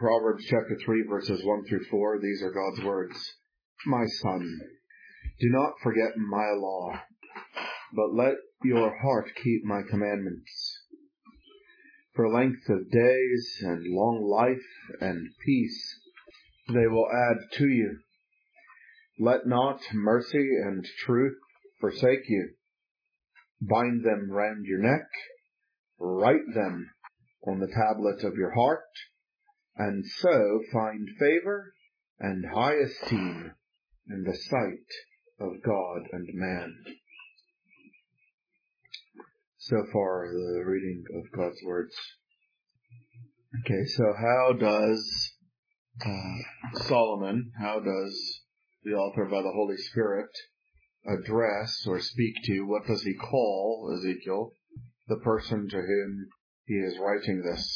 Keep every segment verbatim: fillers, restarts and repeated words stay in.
Proverbs chapter three, verses one through four. These are God's words. My son, do not forget my law, but let your heart keep my commandments. For length of days and long life and peace they will add to you. Let not mercy and truth forsake you. Bind them round your neck, write them on the tablet of your heart, and so find favor and high esteem in the sight of God and man. So far, the reading of God's words. Okay, so how does uh, Solomon, how does the author by the Holy Spirit address or speak to, what does he call, Ezekiel, the person to whom he is writing this?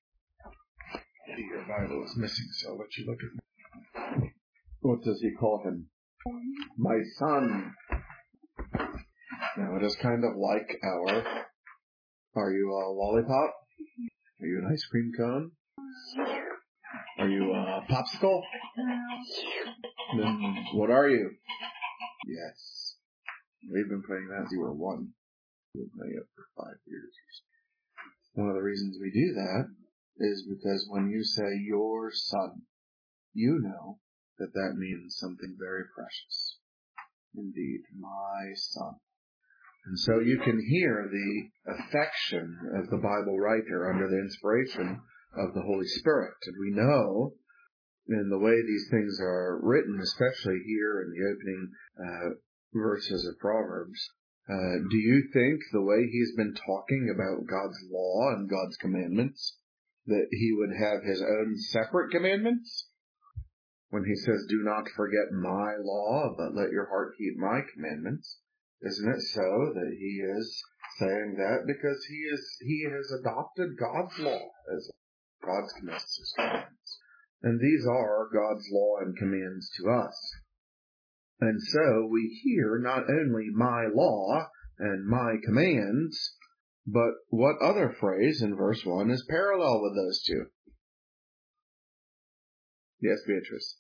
Your Bible is missing, so I'll let you look at it. What does he call him? My son. Now it is kind of like our, are you a lollipop? Are you an ice cream cone? Are you a popsicle? Then what are you? Yes. We've been playing that since you were one. We've been playing it for five years. One of the reasons we do that is because when you say your son, you know that that means something very precious. Indeed, my son. And so you can hear the affection of the Bible writer under the inspiration of the Holy Spirit. And we know in the way these things are written, especially here in the opening uh, verses of Proverbs, uh, do you think the way he's been talking about God's law and God's commandments, that he would have his own separate commandments? When he says, do not forget my law, but let your heart keep my commandments, isn't it so that he is saying that because he is he has adopted God's law as God's commandments? And these are God's law and commands to us. And so we hear not only my law and my commands, but what other phrase in verse one is parallel with those two? Yes, Beatrice.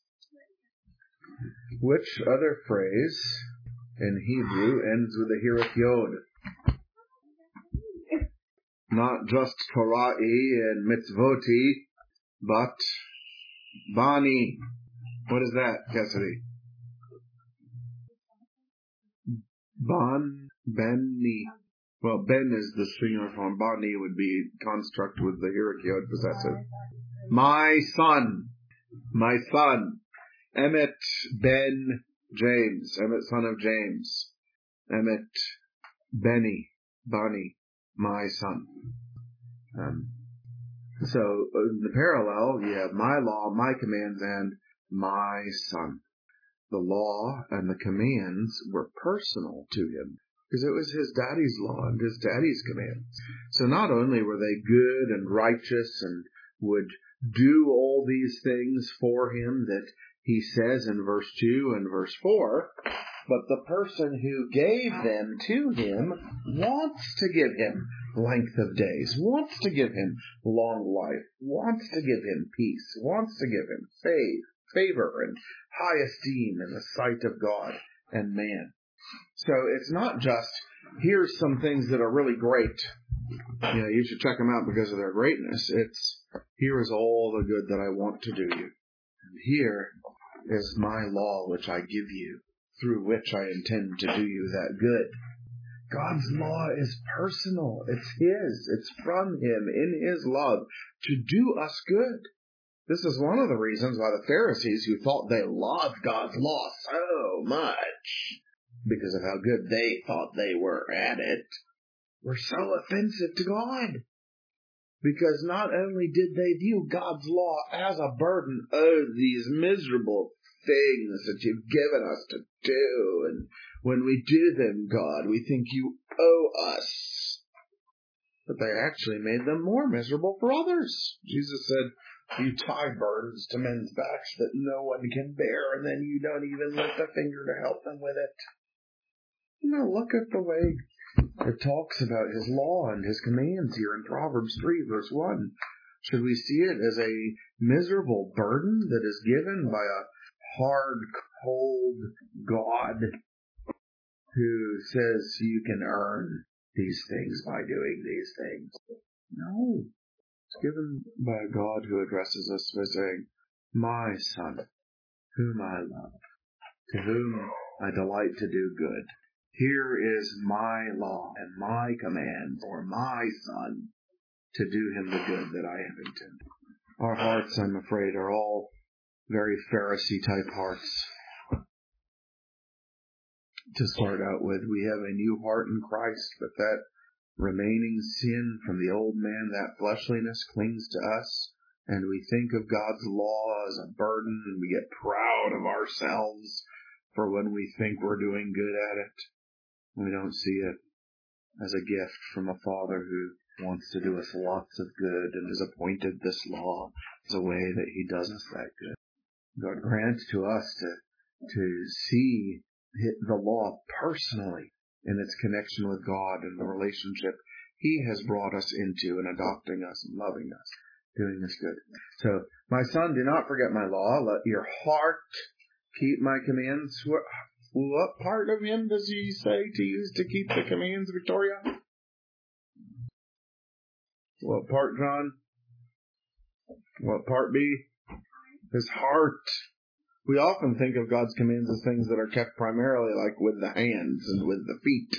Which other phrase in Hebrew ends with a Hirith Yod? Not just Torahi and Mitzvoti, but Bani. What is that, Cassidy? Ban, Benni. Well, Ben is the singular form. Bani would be construct with the Hirith Yod possessive. My son. My son. Emmet ben James. Emmet son of James. Emmet Benny. Bani. My son. Um, so, in the parallel, you have my law, my commands, and my son. The law and the commands were personal to him, because it was his daddy's law and his daddy's commands. So not only were they good and righteous and would do all these things for him that he says in verse two and verse four, but the person who gave them to him wants to give him length of days, wants to give him long life, wants to give him peace, wants to give him faith, favor and high esteem in the sight of God and man. So it's not just, here's some things that are really great. You know, you should check them out because of their greatness. It's, here is all the good that I want to do you. And here is my law which I give you, through which I intend to do you that good. God's law is personal. It's His. It's from Him in His love to do us good. This is one of the reasons why the Pharisees, who thought they loved God's law so much, because of how good they thought they were at it, were so offensive to God. Because not only did they view God's law as a burden, oh, these miserable things that you've given us to do, and when we do them, God, we think you owe us. But they actually made them more miserable for others. Jesus said, you tie burdens to men's backs that no one can bear, and then you don't even lift a finger to help them with it. You know, look at the way it talks about His law and His commands here in Proverbs three, verse one. Should we see it as a miserable burden that is given by a hard, cold God who says you can earn these things by doing these things? No. It's given by a God who addresses us by saying, my son, whom I love, to whom I delight to do good. Here is my law and my command for my son to do him the good that I have intended. Our hearts, I'm afraid, are all very Pharisee-type hearts. To start out with, we have a new heart in Christ, but that remaining sin from the old man, that fleshliness, clings to us, and we think of God's law as a burden, and we get proud of ourselves for when we think we're doing good at it. We don't see it as a gift from a Father who wants to do us lots of good and has appointed this law as a way that he does us that good. God grants to us to, to see the law personally in its connection with God and the relationship he has brought us into in adopting us and loving us, doing us good. So, my son, do not forget my law. Let your heart keep my commands. What, what part of him does he say to use to keep the commands, Victoria? What part, John? What part B? His heart. We often think of God's commands as things that are kept primarily like with the hands and with the feet.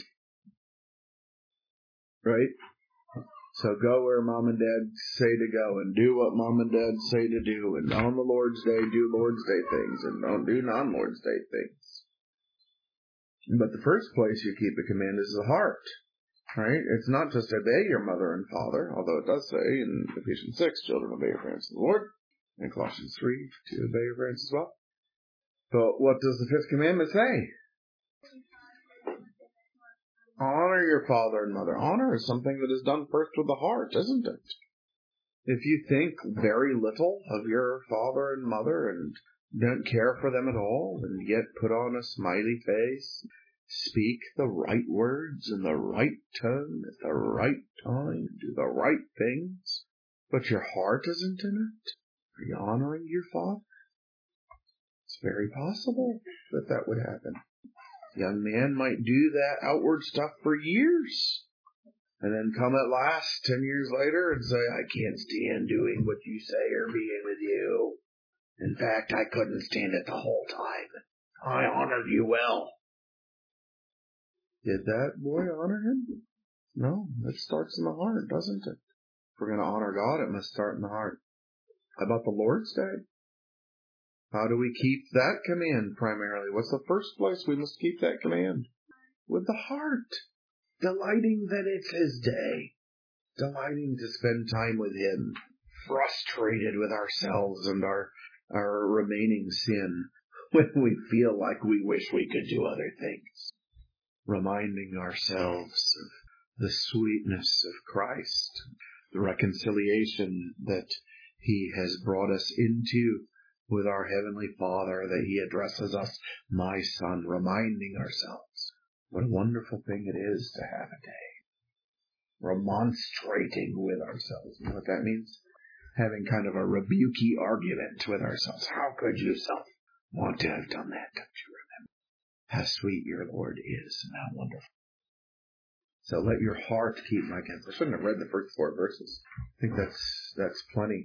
Right? So go where mom and dad say to go and do what mom and dad say to do. And on the Lord's Day, do Lord's Day things and don't do non-Lord's Day things. But the first place you keep a command is the heart. Right? It's not just obey your mother and father, although it does say in Ephesians six, children, obey your parents in the Lord. And Colossians three, to obey your parents as well. But what does the fifth commandment say? Honor your father and mother. Honor is something that is done first with the heart, isn't it? If you think very little of your father and mother and don't care for them at all, and yet put on a smiley face, speak the right words in the right tone at the right time, do the right things, but your heart isn't in it, are you honoring your father? It's very possible that that would happen. A young man might do that outward stuff for years, and then come at last, ten years later, and say, I can't stand doing what you say or being with you. In fact, I couldn't stand it the whole time. I honored you well. Did that boy honor him? No, it starts in the heart, doesn't it? If we're going to honor God, it must start in the heart. How about the Lord's Day? How do we keep that command primarily? What's the first place we must keep that command? With the heart. Delighting that it's his day. Delighting to spend time with him. Frustrated with ourselves and our, our remaining sin when we feel like we wish we could do other things. Reminding ourselves of the sweetness of Christ. The reconciliation that he has brought us into with our Heavenly Father, that he addresses us, my son, reminding ourselves what a wonderful thing it is to have a day. Remonstrating with ourselves. You know what that means? Having kind of a rebukey argument with ourselves. How could you self want to have done that? Don't you remember how sweet your Lord is and how wonderful? So let your heart keep my commands. I shouldn't have read the first four verses. I think that's that's plenty.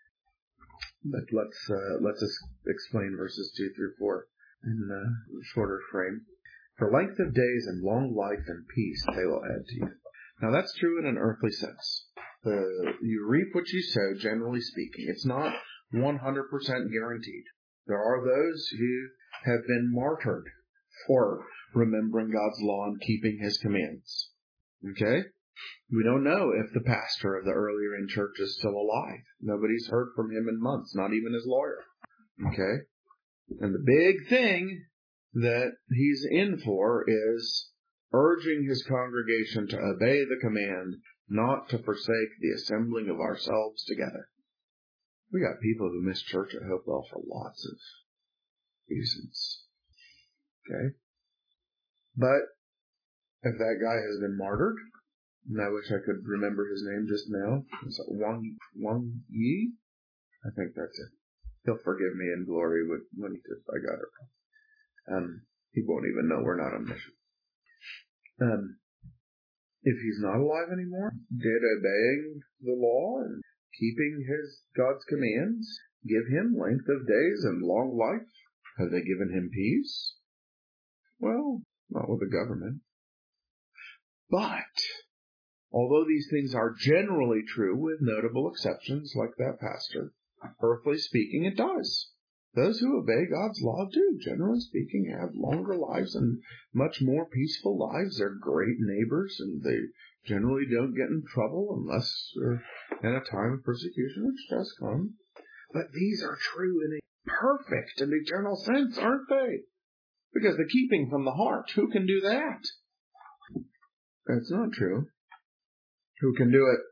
But let's uh, let's explain verses two through four in a shorter frame. For length of days and long life and peace they will add to you. Now that's true in an earthly sense. The, you reap what you sow, generally speaking. It's not one hundred percent guaranteed. There are those who have been martyred for remembering God's law and keeping his commands. Okay? We don't know if the pastor of the earlier in church is still alive. Nobody's heard from him in months, not even his lawyer. Okay? And the big thing that he's in for is urging his congregation to obey the command not to forsake the assembling of ourselves together. We got people who miss church at Hopewell for lots of reasons. Okay? But if that guy has been martyred, And I wish I could remember his name just now. Is it Wang, Wang Yi? I think that's it. He'll forgive me in glory when he says I got it wrong. Um, he won't even know we're not on mission. Um, if he's not alive anymore, did obeying the law and keeping his God's commands give him length of days and long life? Have they given him peace? Well, not with the government. But although these things are generally true, with notable exceptions like that pastor, earthly speaking, it does. Those who obey God's law do, generally speaking, have longer lives and much more peaceful lives. They're great neighbors, and they generally don't get in trouble unless they're in a time of persecution, which does come. But these are true in a perfect and eternal sense, aren't they? Because the keeping from the heart, who can do that? That's not true. Who can do it?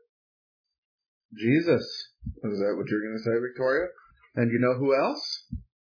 Jesus. Is that what you're going to say, Victoria? And you know who else?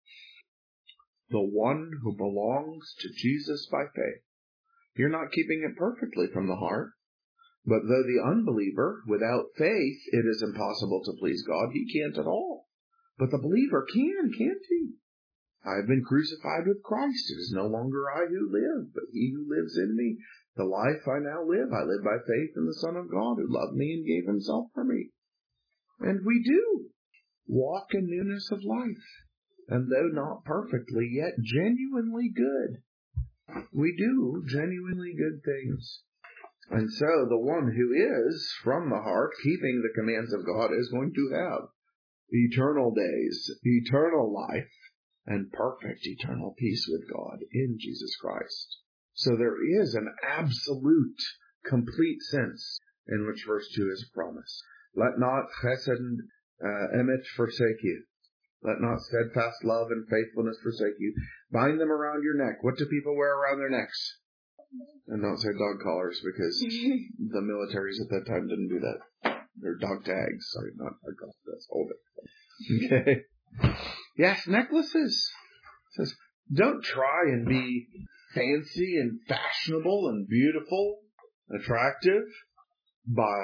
The one who belongs to Jesus by faith. You're not keeping it perfectly from the heart. But though the unbeliever, without faith, it is impossible to please God, he can't at all. But the believer can, can't he? I have been crucified with Christ. It is no longer I who live, but he who lives in me. The life I now live, I live by faith in the Son of God, who loved me and gave himself for me. And we do walk in newness of life. And though not perfectly, yet genuinely good. We do genuinely good things. And so the one who is, from the heart, keeping the commands of God is going to have eternal days, eternal life, and perfect eternal peace with God in Jesus Christ. So there is an absolute, complete sense in which verse two is a promise. Let not chesed uh, emet forsake you. Let not steadfast love and faithfulness forsake you. Bind them around your neck. What do people wear around their necks? And don't say dog collars, because the militaries at that time didn't do that. They're dog tags. Sorry, not dog collars. That's hold it. Okay. Yes, necklaces. It says, don't try and be fancy and fashionable and beautiful, attractive by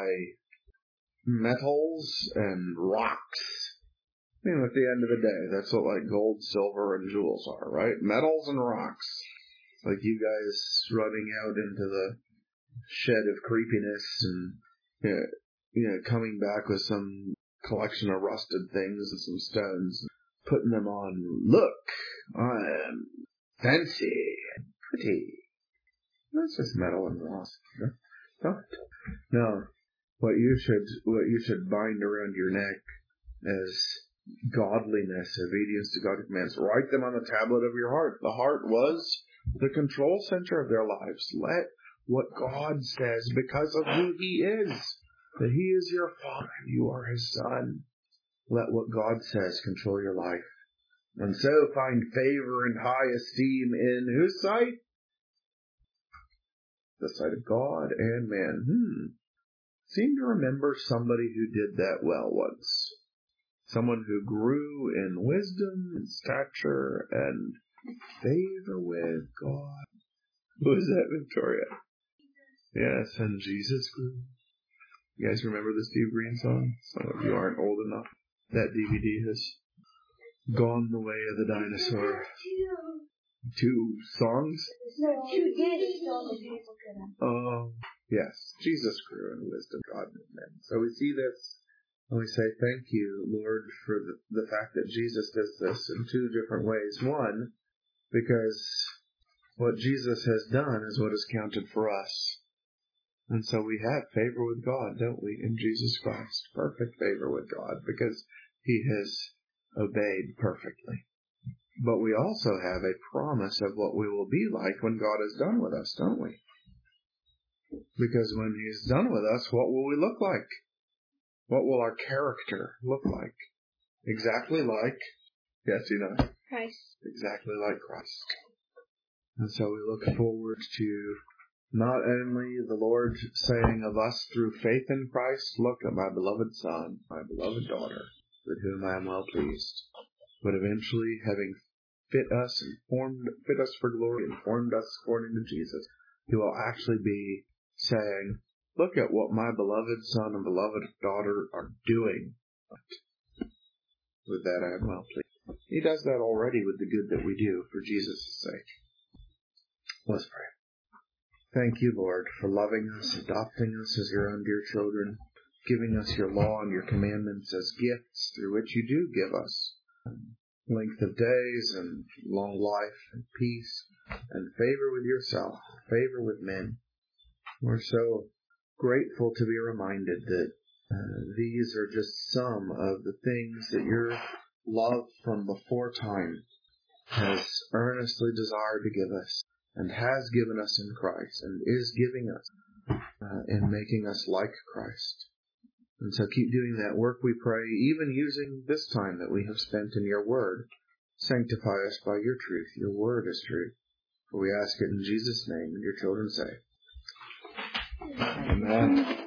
metals and rocks. I mean, at the end of the day, that's what like gold, silver, and jewels are, right? Metals and rocks. Like you guys running out into the shed of creepiness and, you know, you know, coming back with some collection of rusted things and some stones, putting them on. Look, I am fancy and pretty. That's just metal and rocks. No, no. What you should, what you should bind around your neck is godliness, obedience to God's commands. Write them on the tablet of your heart. The heart was the control center of their lives. Let what God says, because of who he is, that he is your father, you are his son. Let what God says control your life. And so find favor and high esteem in whose sight? The sight of God and man. Hmm. Seem to remember somebody who did that well once. Someone who grew in wisdom and stature and favor with God. Who is that, Victoria? Yes, and Jesus grew. You guys remember the Steve Green song? Some of you aren't old enough. That D V D has gone the way of the dinosaur. Two songs? Two did. Oh, yes. Jesus grew in wisdom, God and men. So we see this, and we say, thank you, Lord, for the, the fact that Jesus does this in two different ways. One, because what Jesus has done is what is counted for us. And so we have favor with God, don't we, in Jesus Christ? Perfect favor with God, because he has obeyed perfectly. But we also have a promise of what we will be like when God is done with us, don't we? Because when he's done with us, what will we look like? What will our character look like? Exactly like, yes, you know, Christ. Exactly like Christ. And so we look forward to not only the Lord saying of us through faith in Christ, look at my beloved son, my beloved daughter, with whom I am well pleased, but eventually having fit us and formed, fit us for glory and formed us according to Jesus, he will actually be saying, Look at what my beloved son and beloved daughter are doing. With that, I am well pleased. He does that already with the good that we do for Jesus' sake. Let's pray. Thank you, Lord, for loving us, adopting us as your own dear children, giving us your law and your commandments as gifts through which you do give us length of days and long life and peace and favor with yourself, favor with men. We're so grateful to be reminded that uh, these are just some of the things that your love from before time has earnestly desired to give us and has given us in Christ and is giving us uh, in making us like Christ. And so keep doing that work, we pray, even using this time that we have spent in your word. Sanctify us by your truth. Your word is truth. For we ask it in Jesus' name, and your children say, Amen.